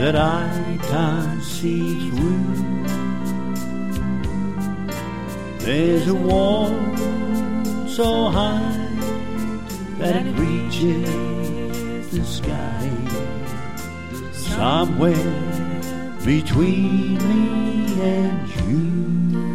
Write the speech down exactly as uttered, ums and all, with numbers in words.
that I can't see through. There's a wall so high that it reaches the sky. Somewhere between me and you.